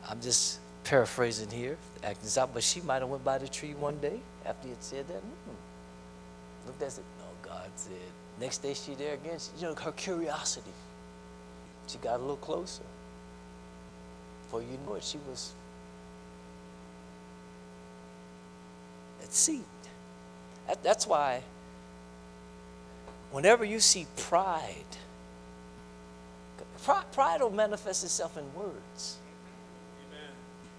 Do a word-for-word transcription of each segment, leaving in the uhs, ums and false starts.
I'm just paraphrasing here, acting this out, but she might have went by the tree one day after he had said that. Hmm. Looked at it, said, no, God said. Next day she there again, she, you know, her curiosity. She got a little closer. Before you know it, she was at seed. That, that's why whenever you see pride, pride, pride will manifest itself in words. Amen.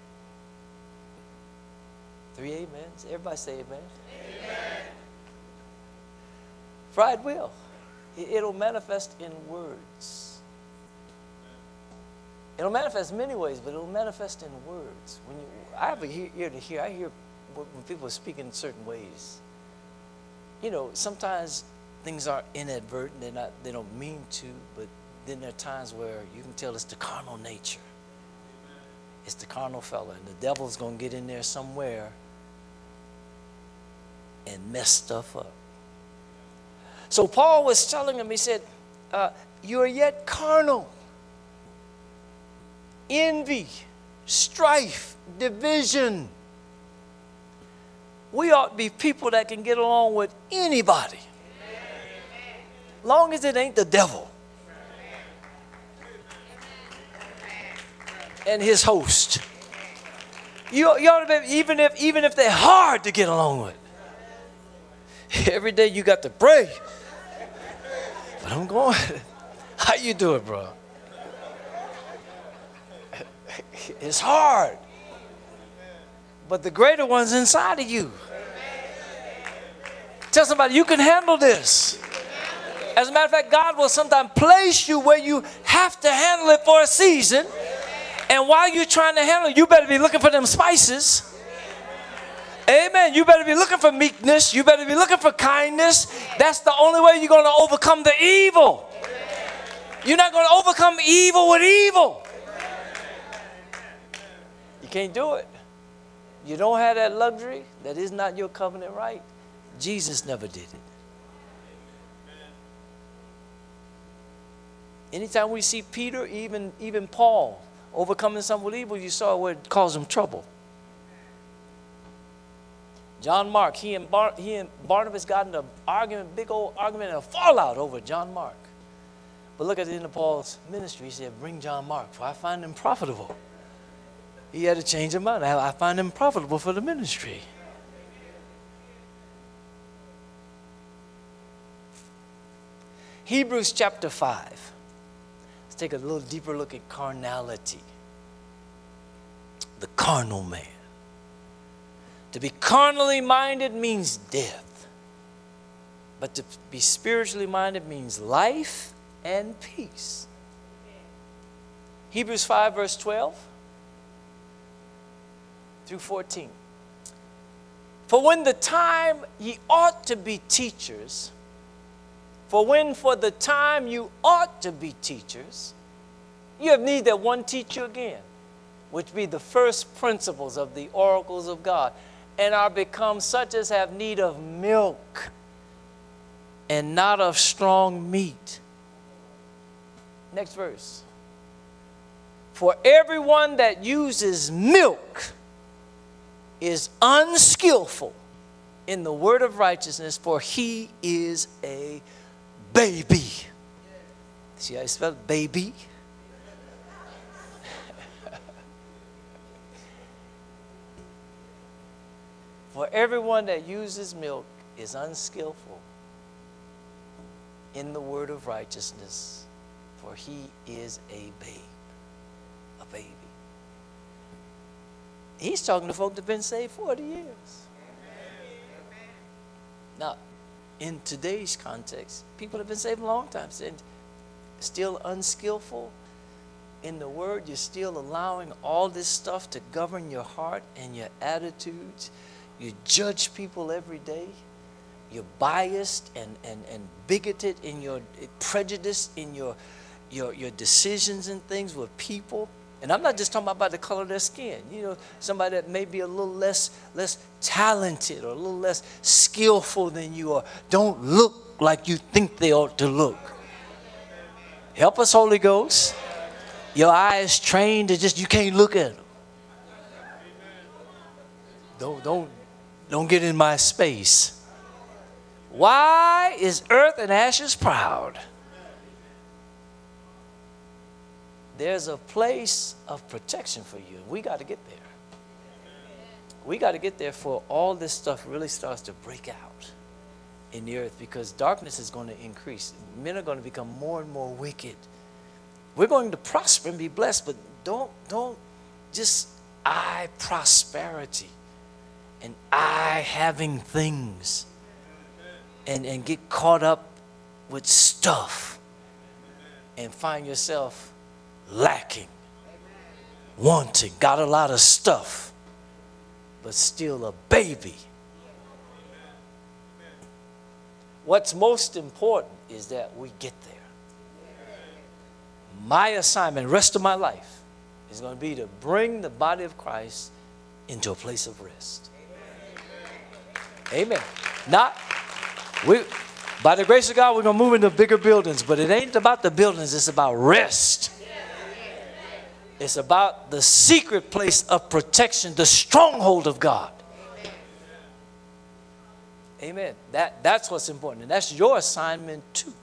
Three amens. Everybody say amen. Amen. Pride will. It, it'll manifest in words. It'll manifest in many ways, but it'll manifest in words. When you, I have a ear to hear. I hear when people speak in certain ways. You know, sometimes things are inadvertent. They're not. They don't mean to. But then there are times where you can tell it's the carnal nature. It's the carnal fella, and the devil's gonna get in there somewhere and mess stuff up. So Paul was telling him. He said, uh, "You are yet carnal. Envy, strife, division. We ought to be people that can get along with anybody. Long as it ain't the devil and his host. You, you ought to be, even if, even if they're hard to get along with. Every day you got to pray. But I'm going, how you doing, bro? It's hard. But the greater one's inside of you. Tell somebody, you can handle this. As a matter of fact, God will sometimes place you where you have to handle it for a season. And while you're trying to handle it, you better be looking for them spices. Amen. You better be looking for meekness. You better be looking for kindness. That's the only way you're going to overcome the evil. You're not going to overcome evil with evil. You can't do it. You don't have that luxury. That is not your covenant right. Jesus never did it. Anytime we see Peter, even, even Paul, overcoming something with evil, you saw where it caused him trouble. John Mark, he and, Bar, he and Barnabas got in an argument, big old argument, and a fallout over John Mark. But look at the end of Paul's ministry. He said, bring John Mark, for I find him profitable. He had to change his mind. I find him profitable for the ministry. Hebrews chapter five. Let's take a little deeper look at carnality. The carnal man. To be carnally minded means death. But to be spiritually minded means life and peace. Hebrews five verse twelve through fourteen. For when the time ye ought to be teachers, for when for the time you ought to be teachers, you have need that one teach you again, which be the first principles of the oracles of God, and are become such as have need of milk and not of strong meat. Next verse. For everyone that uses milk is unskillful in the word of righteousness, for he is a baby. See how I spell baby? For everyone that uses milk is unskillful in the word of righteousness, for he is a babe. A baby. He's talking to folk that have been saved forty years. Now, in today's context, people have been saved a long time. And still unskillful in the word, you're still allowing all this stuff to govern your heart and your attitudes. You judge people every day. You're biased and, and, and bigoted in your prejudice in your, your, your decisions and things with people. And I'm not just talking about the color of their skin. You know, somebody that may be a little less, less talented or a little less skillful than you, or don't look like you think they ought to look. Help us, Holy Ghost. Your eyes trained to just, you can't look at them. Don't, don't, don't get in my space. Why is earth and ashes proud? There's a place of protection for you. We got to get there. We got to get there before all this stuff really starts to break out in the earth, because darkness is going to increase. Men are going to become more and more wicked. We're going to prosper and be blessed, but don't, don't just eye prosperity and eye having things and, and get caught up with stuff and find yourself lacking, wanting, got a lot of stuff, but still a baby. What's most important is that we get there. My assignment, rest of my life, is going to be to bring the body of Christ into a place of rest. Amen. Not, we, by the grace of God, we're going to move into bigger buildings, but it ain't about the buildings, it's about rest. It's about the secret place of protection, the stronghold of God. Amen. That, that's what's important. And that's your assignment too.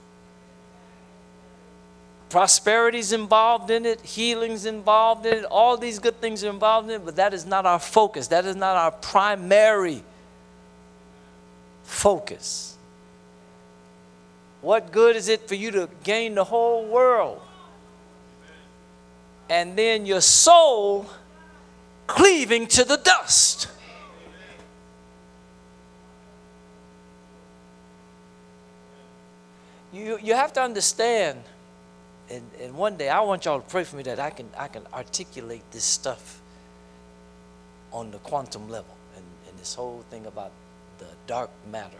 Prosperity's involved in it. Healing's involved in it. All these good things are involved in it. But that is not our focus. That is not our primary focus. What good is it for you to gain the whole world and then your soul cleaving to the dust? You, you have to understand, and, and one day I want y'all to pray for me that I can, I can articulate this stuff on the quantum level, and, and this whole thing about the dark matter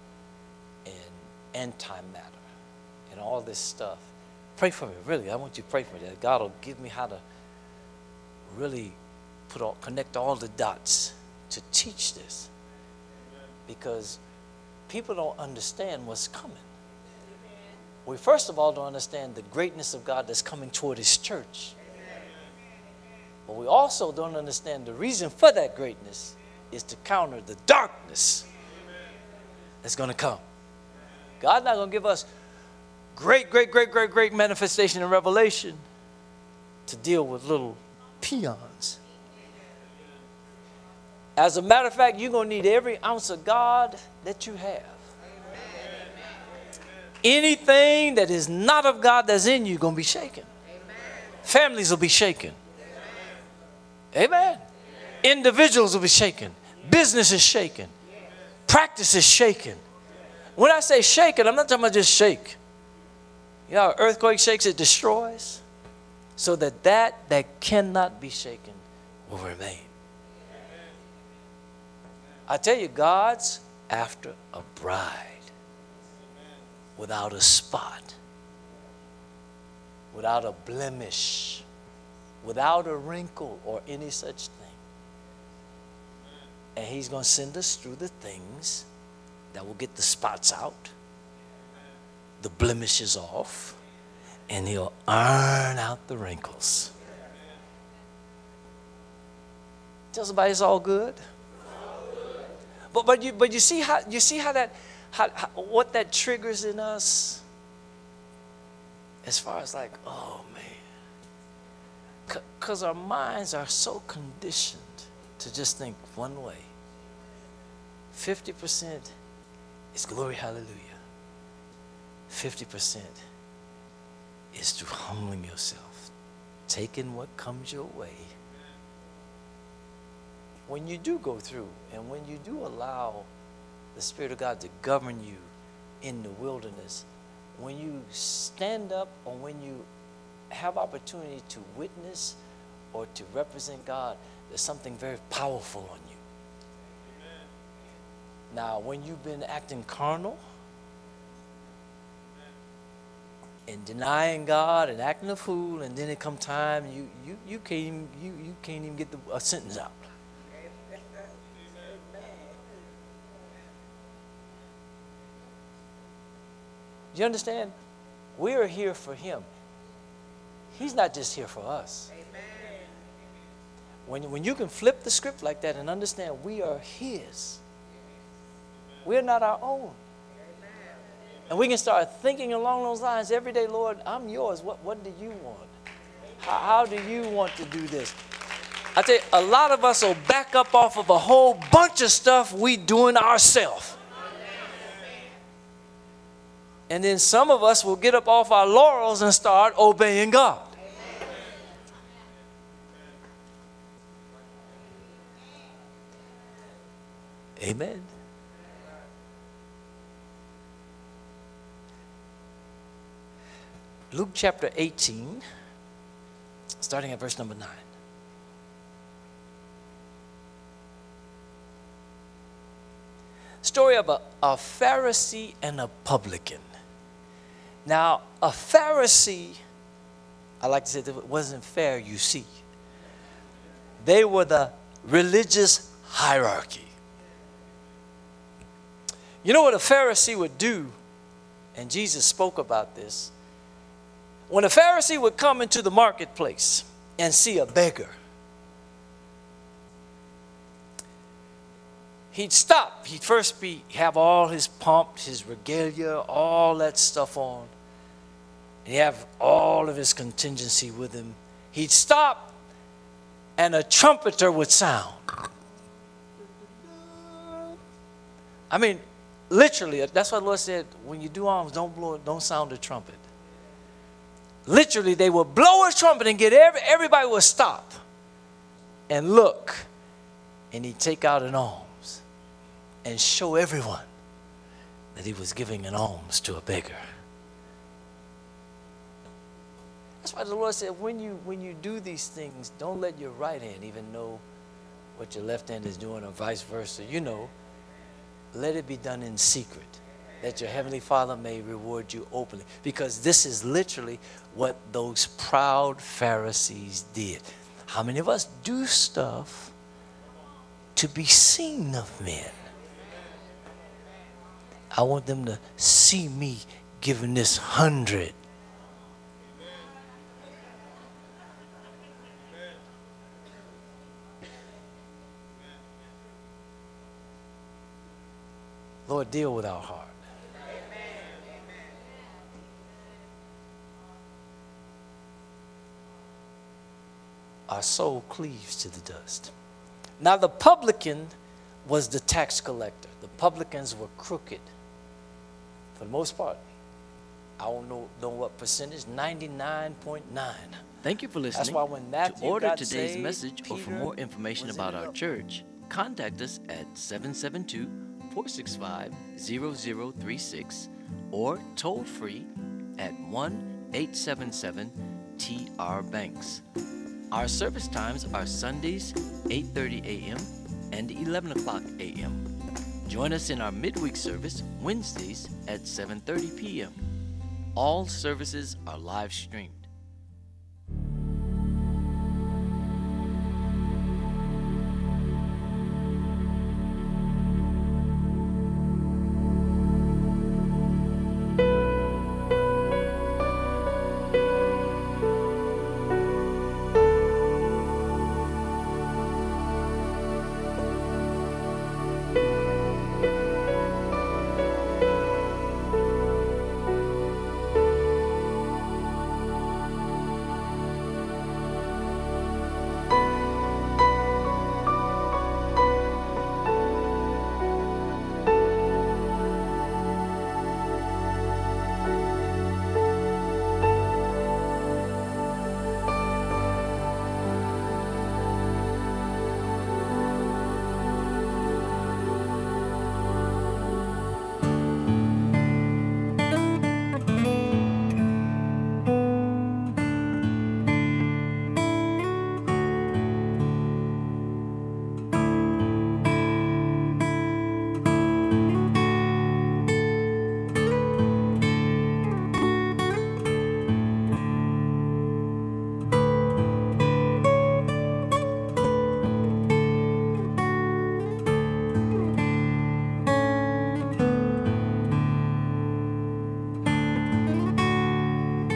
and antimatter and all this stuff. Pray for me, really. I want you to pray for me that God will give me how to really put all, connect all the dots to teach this, because people don't understand what's coming. We first of all don't understand the greatness of God that's coming toward His church. But we also don't understand the reason for that greatness is to counter the darkness that's going to come. God's not going to give us great, great, great, great, great manifestation and revelation to deal with little peons. As a matter of fact, you're going to need every ounce of God that you have. Anything that is not of God that's in you is going to be shaken. Amen. Families will be shaken. Amen. Amen. Individuals will be shaken. Business is shaken. Practice is shaken. When I say shaken, I'm not talking about just shake. You know, an earthquake shakes, it destroys. So that that that cannot be shaken will remain. I tell you, God's after a bride without a spot, without a blemish, without a wrinkle or any such thing. And He's going to send us through the things that will get the spots out, the blemishes off, and He'll iron out the wrinkles. Tell somebody it's all good. But but you but you see how you see how that how, how what that triggers in us, as far as like, oh man, because our minds are so conditioned to just think one way. Fifty percent is glory, hallelujah. Fifty percent is through humbling yourself, taking what comes your way. When you do go through, and when you do allow the Spirit of God to govern you in the wilderness, when you stand up or when you have opportunity to witness or to represent God, there's something very powerful on you. Amen. Now, when you've been acting carnal and denying God and acting a fool, and then it come time you you you can't even, you you can't even get the, a sentence out. Do you understand? We are here for Him. He's not just here for us. Amen. When, when you can flip the script like that and understand we are His, we're not our own. And we can start thinking along those lines every day. Lord, I'm yours. What, what do you want? How, how do you want to do this? I tell you, a lot of us will back up off of a whole bunch of stuff we doing ourselves. And then some of us will get up off our laurels and start obeying God. Amen. Luke chapter eighteen, starting at verse number nine. Story of a, a Pharisee and a publican. Now, a Pharisee, I like to say that it wasn't fair, you see. They were the religious hierarchy. You know what a Pharisee would do, and Jesus spoke about this. When a Pharisee would come into the marketplace and see a beggar, he'd stop. He'd first be have all his pomp, his regalia, all that stuff on. And he'd have all of his contingency with him. He'd stop, and a trumpeter would sound. I mean, literally, that's what the Lord said, when you do alms, don't blow, don't sound a trumpet. Literally, they would blow a trumpet and get every, everybody would stop and look, and he'd take out an alms and show everyone that he was giving an alms to a beggar. That's why the Lord said, when you, when you do these things, don't let your right hand even know what your left hand is doing, or vice versa. You know, let it be done in secret, that your Heavenly Father may reward you openly. Because this is literally what those proud Pharisees did. How many of us do stuff to be seen of men? I want them to see me giving this hundred. Lord, deal with our heart. Our soul cleaves to the dust. Now the publican was the tax collector. The publicans were crooked for the most part. I don't know, know what percentage, ninety-nine point nine. Thank you for listening. That's why when Matthew to order got today's saved, message or for Peter more information was about in our love. church, contact us at seven seven two, four six five, zero zero three six or toll free at one eight seven seven T R Banks. Our service times are Sundays eight thirty a m and eleven o'clock a m Join us in our midweek service Wednesdays at seven thirty p m All services are live streamed.